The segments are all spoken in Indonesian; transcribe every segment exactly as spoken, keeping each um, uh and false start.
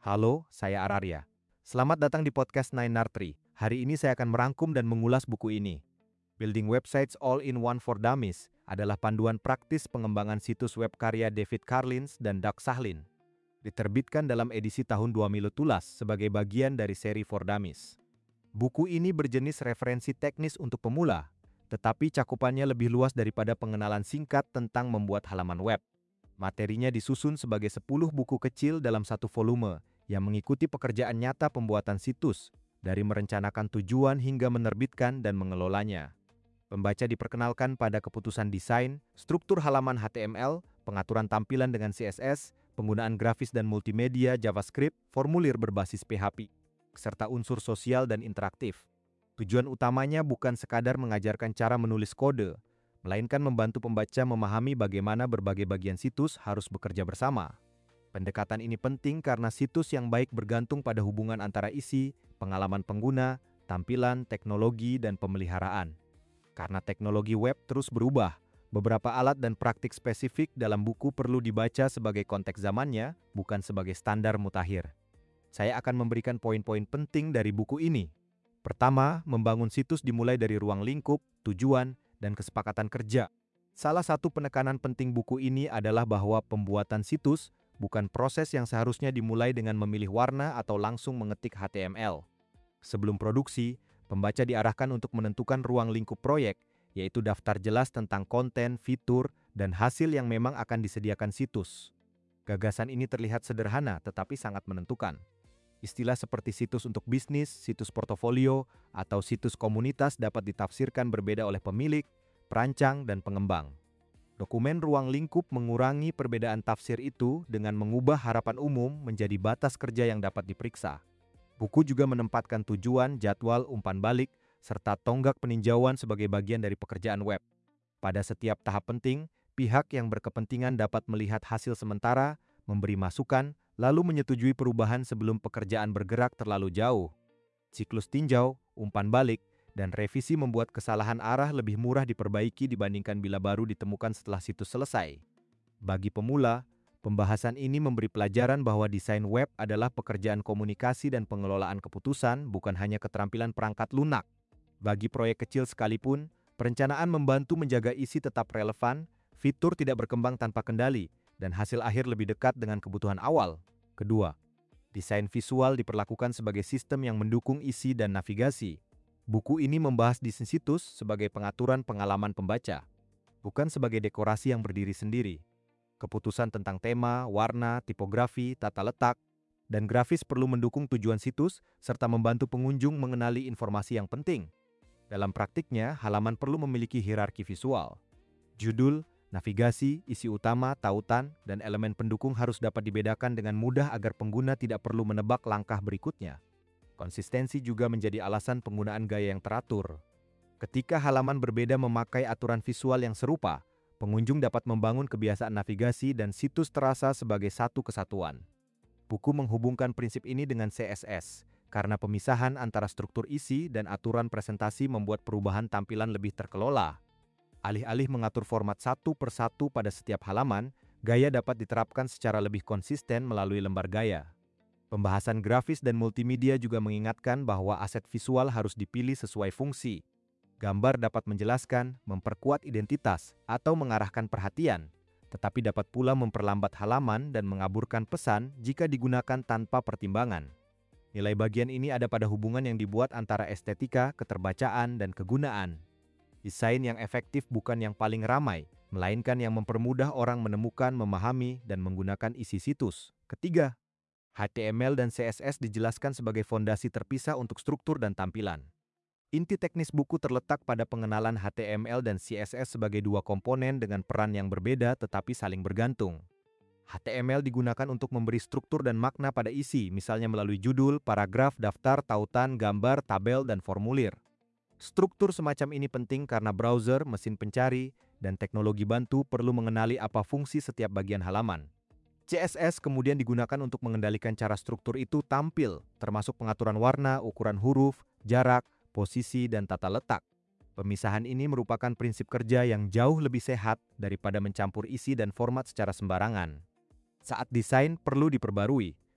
Halo, saya Ararya. Selamat datang di podcast Nine Nartri. Hari ini saya akan merangkum dan mengulas buku ini. Building Websites All-in-One for Dummies adalah panduan praktis pengembangan situs web karya David Carlins dan Doug Sahlin. Diterbitkan dalam edisi tahun dua ribu tulas sebagai bagian dari seri For Dummies. Buku ini berjenis referensi teknis untuk pemula, tetapi cakupannya lebih luas daripada pengenalan singkat tentang membuat halaman web. Materinya disusun sebagai sepuluh buku kecil dalam satu volume yang mengikuti pekerjaan nyata pembuatan situs, dari merencanakan tujuan hingga menerbitkan dan mengelolanya. Pembaca diperkenalkan pada keputusan desain, struktur halaman H T M L, pengaturan tampilan dengan C S S, penggunaan grafis dan multimedia JavaScript, formulir berbasis P H P, serta unsur sosial dan interaktif. Tujuan utamanya bukan sekadar mengajarkan cara menulis kode, melainkan membantu pembaca memahami bagaimana berbagai bagian situs harus bekerja bersama. Pendekatan ini penting karena situs yang baik bergantung pada hubungan antara isi, pengalaman pengguna, tampilan, teknologi, dan pemeliharaan. Karena teknologi web terus berubah, beberapa alat dan praktik spesifik dalam buku perlu dibaca sebagai konteks zamannya, bukan sebagai standar mutakhir. Saya akan memberikan poin-poin penting dari buku ini. Pertama, membangun situs dimulai dari ruang lingkup, tujuan, dan kesepakatan kerja. Salah satu penekanan penting buku ini adalah bahwa pembuatan situs bukan proses yang seharusnya dimulai dengan memilih warna atau langsung mengetik H T M L. Sebelum produksi, pembaca diarahkan untuk menentukan ruang lingkup proyek, yaitu daftar jelas tentang konten, fitur, dan hasil yang memang akan disediakan situs. Gagasan ini terlihat sederhana tetapi sangat menentukan. Istilah seperti situs untuk bisnis, situs portofolio, atau situs komunitas dapat ditafsirkan berbeda oleh pemilik, perancang, dan pengembang. Dokumen ruang lingkup mengurangi perbedaan tafsir itu dengan mengubah harapan umum menjadi batas kerja yang dapat diperiksa. Buku juga menempatkan tujuan, jadwal, umpan balik, serta tonggak peninjauan sebagai bagian dari pekerjaan web. Pada setiap tahap penting, pihak yang berkepentingan dapat melihat hasil sementara, memberi masukan, lalu menyetujui perubahan sebelum pekerjaan bergerak terlalu jauh. Siklus tinjau, umpan balik, dan revisi membuat kesalahan arah lebih murah diperbaiki dibandingkan bila baru ditemukan setelah situs selesai. Bagi pemula, pembahasan ini memberi pelajaran bahwa desain web adalah pekerjaan komunikasi dan pengelolaan keputusan, bukan hanya keterampilan perangkat lunak. Bagi proyek kecil sekalipun, perencanaan membantu menjaga isi tetap relevan, fitur tidak berkembang tanpa kendali, dan hasil akhir lebih dekat dengan kebutuhan awal. Kedua, desain visual diperlakukan sebagai sistem yang mendukung isi dan navigasi. Buku ini membahas desain situs sebagai pengaturan pengalaman pembaca, bukan sebagai dekorasi yang berdiri sendiri. Keputusan tentang tema, warna, tipografi, tata letak, dan grafis perlu mendukung tujuan situs serta membantu pengunjung mengenali informasi yang penting. Dalam praktiknya, halaman perlu memiliki hierarki visual. Judul, navigasi, isi utama, tautan, dan elemen pendukung harus dapat dibedakan dengan mudah agar pengguna tidak perlu menebak langkah berikutnya. Konsistensi juga menjadi alasan penggunaan gaya yang teratur. Ketika halaman berbeda memakai aturan visual yang serupa, pengunjung dapat membangun kebiasaan navigasi dan situs terasa sebagai satu kesatuan. Buku menghubungkan prinsip ini dengan C S S, karena pemisahan antara struktur isi dan aturan presentasi membuat perubahan tampilan lebih terkelola. Alih-alih mengatur format satu per satu pada setiap halaman, gaya dapat diterapkan secara lebih konsisten melalui lembar gaya. Pembahasan grafis dan multimedia juga mengingatkan bahwa aset visual harus dipilih sesuai fungsi. Gambar dapat menjelaskan, memperkuat identitas, atau mengarahkan perhatian, tetapi dapat pula memperlambat halaman dan mengaburkan pesan jika digunakan tanpa pertimbangan. Nilai bagian ini ada pada hubungan yang dibuat antara estetika, keterbacaan, dan kegunaan. Desain yang efektif bukan yang paling ramai, melainkan yang mempermudah orang menemukan, memahami, dan menggunakan isi situs. Ketiga, H T M L dan C S S dijelaskan sebagai fondasi terpisah untuk struktur dan tampilan. Inti teknis buku terletak pada pengenalan H T M L dan C S S sebagai dua komponen dengan peran yang berbeda tetapi saling bergantung. H T M L digunakan untuk memberi struktur dan makna pada isi, misalnya melalui judul, paragraf, daftar, tautan, gambar, tabel, dan formulir. Struktur semacam ini penting karena browser, mesin pencari, dan teknologi bantu perlu mengenali apa fungsi setiap bagian halaman. C S S kemudian digunakan untuk mengendalikan cara struktur itu tampil, termasuk pengaturan warna, ukuran huruf, jarak, posisi, dan tata letak. Pemisahan ini merupakan prinsip kerja yang jauh lebih sehat daripada mencampur isi dan format secara sembarangan. Saat desain perlu diperbarui,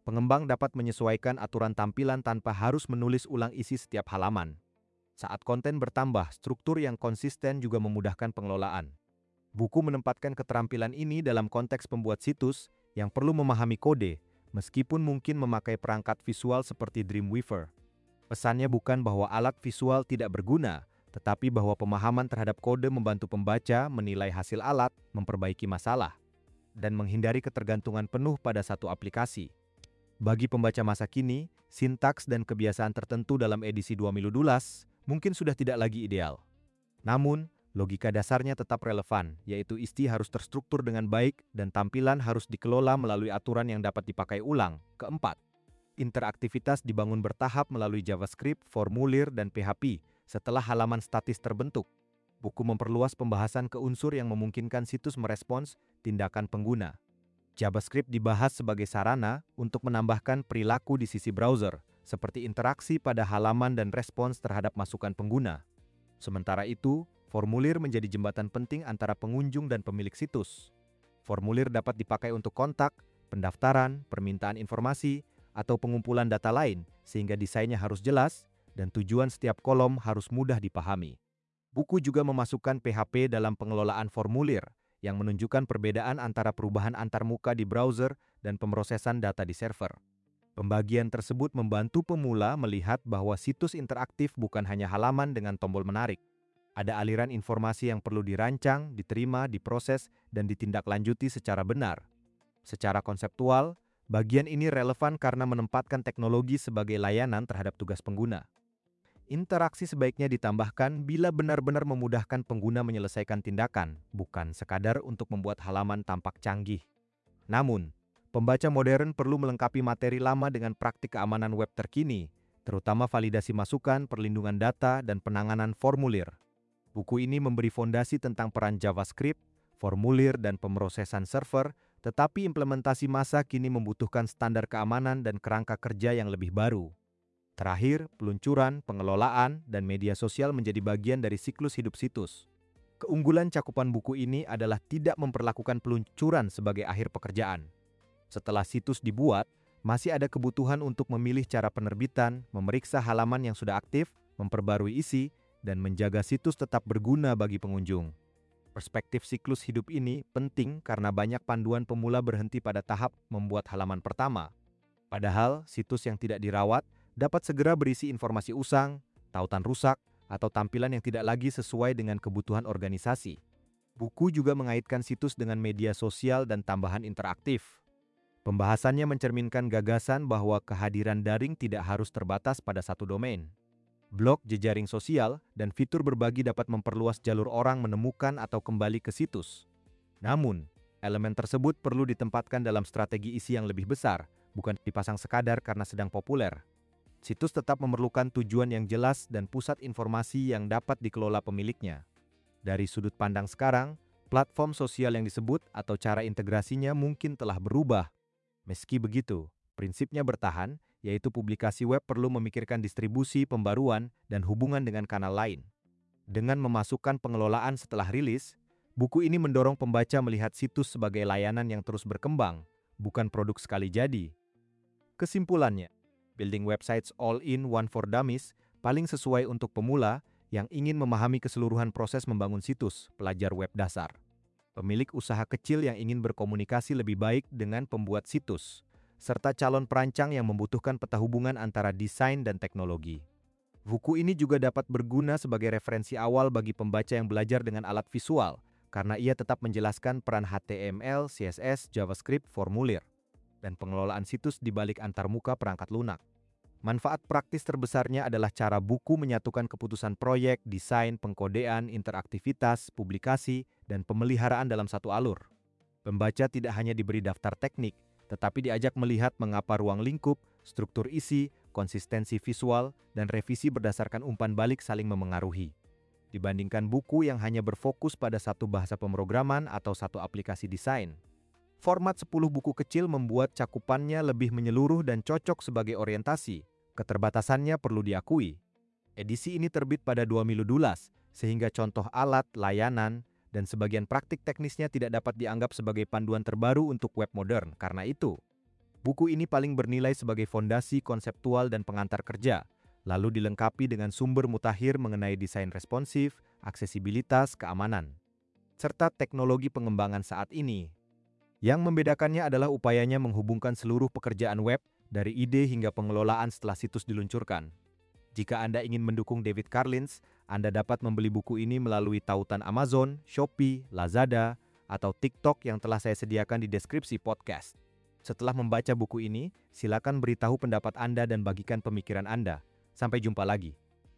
Pengembang dapat menyesuaikan aturan tampilan tanpa harus menulis ulang isi setiap halaman. Saat konten bertambah, struktur yang konsisten juga memudahkan pengelolaan. Buku menempatkan keterampilan ini dalam konteks pembuat situs yang perlu memahami kode, meskipun mungkin memakai perangkat visual seperti Dreamweaver. Pesannya bukan bahwa alat visual tidak berguna, tetapi bahwa pemahaman terhadap kode membantu pembaca menilai hasil alat, memperbaiki masalah, dan menghindari ketergantungan penuh pada satu aplikasi. Bagi pembaca masa kini, sintaks dan kebiasaan tertentu dalam edisi dua mil dua belas mungkin sudah tidak lagi ideal. Namun, logika dasarnya tetap relevan, yaitu isti harus terstruktur dengan baik dan tampilan harus dikelola melalui aturan yang dapat dipakai ulang. Keempat, interaktivitas dibangun bertahap melalui JavaScript, formulir, dan P H P setelah halaman statis terbentuk. Buku memperluas pembahasan ke unsur yang memungkinkan situs merespons tindakan pengguna. JavaScript dibahas sebagai sarana untuk menambahkan perilaku di sisi browser, seperti interaksi pada halaman dan respons terhadap masukan pengguna. Sementara itu, formulir menjadi jembatan penting antara pengunjung dan pemilik situs. Formulir dapat dipakai untuk kontak, pendaftaran, permintaan informasi, atau pengumpulan data lain, sehingga desainnya harus jelas dan tujuan setiap kolom harus mudah dipahami. Buku juga memasukkan P H P dalam pengelolaan formulir, yang menunjukkan perbedaan antara perubahan antarmuka di browser dan pemrosesan data di server. Pembagian tersebut membantu pemula melihat bahwa situs interaktif bukan hanya halaman dengan tombol menarik. Ada aliran informasi yang perlu dirancang, diterima, diproses, dan ditindaklanjuti secara benar. Secara konseptual, bagian ini relevan karena menempatkan teknologi sebagai layanan terhadap tugas pengguna. Interaksi sebaiknya ditambahkan bila benar-benar memudahkan pengguna menyelesaikan tindakan, bukan sekadar untuk membuat halaman tampak canggih. Namun, pembaca modern perlu melengkapi materi lama dengan praktik keamanan web terkini, terutama validasi masukan, perlindungan data, dan penanganan formulir. Buku ini memberi fondasi tentang peran JavaScript, formulir, dan pemrosesan server, tetapi implementasi masa kini membutuhkan standar keamanan dan kerangka kerja yang lebih baru. Terakhir, peluncuran, pengelolaan, dan media sosial menjadi bagian dari siklus hidup situs. Keunggulan cakupan buku ini adalah tidak memperlakukan peluncuran sebagai akhir pekerjaan. Setelah situs dibuat, masih ada kebutuhan untuk memilih cara penerbitan, memeriksa halaman yang sudah aktif, memperbarui isi, dan menjaga situs tetap berguna bagi pengunjung. Perspektif siklus hidup ini penting karena banyak panduan pemula berhenti pada tahap membuat halaman pertama. Padahal, situs yang tidak dirawat dapat segera berisi informasi usang, tautan rusak, atau tampilan yang tidak lagi sesuai dengan kebutuhan organisasi. Buku juga mengaitkan situs dengan media sosial dan tambahan interaktif. Pembahasannya mencerminkan gagasan bahwa kehadiran daring tidak harus terbatas pada satu domain. Blog, jejaring sosial, dan fitur berbagi dapat memperluas jalur orang menemukan atau kembali ke situs. Namun, elemen tersebut perlu ditempatkan dalam strategi isi yang lebih besar, bukan dipasang sekadar karena sedang populer. Situs tetap memerlukan tujuan yang jelas dan pusat informasi yang dapat dikelola pemiliknya. Dari sudut pandang sekarang, platform sosial yang disebut atau cara integrasinya mungkin telah berubah. Meski begitu, prinsipnya bertahan, yaitu publikasi web perlu memikirkan distribusi, pembaruan, dan hubungan dengan kanal lain. Dengan memasukkan pengelolaan setelah rilis, buku ini mendorong pembaca melihat situs sebagai layanan yang terus berkembang, bukan produk sekali jadi. Kesimpulannya, Building Websites All-in-One for Dummies paling sesuai untuk pemula yang ingin memahami keseluruhan proses membangun situs, pelajar web dasar. Pemilik usaha kecil yang ingin berkomunikasi lebih baik dengan pembuat situs, serta calon perancang yang membutuhkan peta hubungan antara desain dan teknologi. Buku ini juga dapat berguna sebagai referensi awal bagi pembaca yang belajar dengan alat visual, karena ia tetap menjelaskan peran H T M L, C S S, JavaScript, formulir, dan pengelolaan situs di balik antarmuka perangkat lunak. Manfaat praktis terbesarnya adalah cara buku menyatukan keputusan proyek, desain, pengkodean, interaktivitas, publikasi, dan pemeliharaan dalam satu alur. Pembaca tidak hanya diberi daftar teknik, tetapi diajak melihat mengapa ruang lingkup, struktur isi, konsistensi visual, dan revisi berdasarkan umpan balik saling memengaruhi. Dibandingkan buku yang hanya berfokus pada satu bahasa pemrograman atau satu aplikasi desain. Format sepuluh buku kecil membuat cakupannya lebih menyeluruh dan cocok sebagai orientasi. Keterbatasannya perlu diakui. Edisi ini terbit pada dua mil dua belas, sehingga contoh alat, layanan, dan sebagian praktik teknisnya tidak dapat dianggap sebagai panduan terbaru untuk web modern. Karena itu, Buku ini paling bernilai sebagai fondasi konseptual dan pengantar kerja, lalu dilengkapi dengan sumber mutakhir mengenai desain responsif, aksesibilitas, keamanan, serta teknologi pengembangan saat ini. Yang membedakannya adalah upayanya menghubungkan seluruh pekerjaan web, dari ide hingga pengelolaan setelah situs diluncurkan. Jika Anda ingin mendukung David Karlins, Anda dapat membeli buku ini melalui tautan Amazon, Shopee, Lazada, atau TikTok yang telah saya sediakan di deskripsi podcast. Setelah membaca buku ini, silakan beritahu pendapat Anda dan bagikan pemikiran Anda. Sampai jumpa lagi.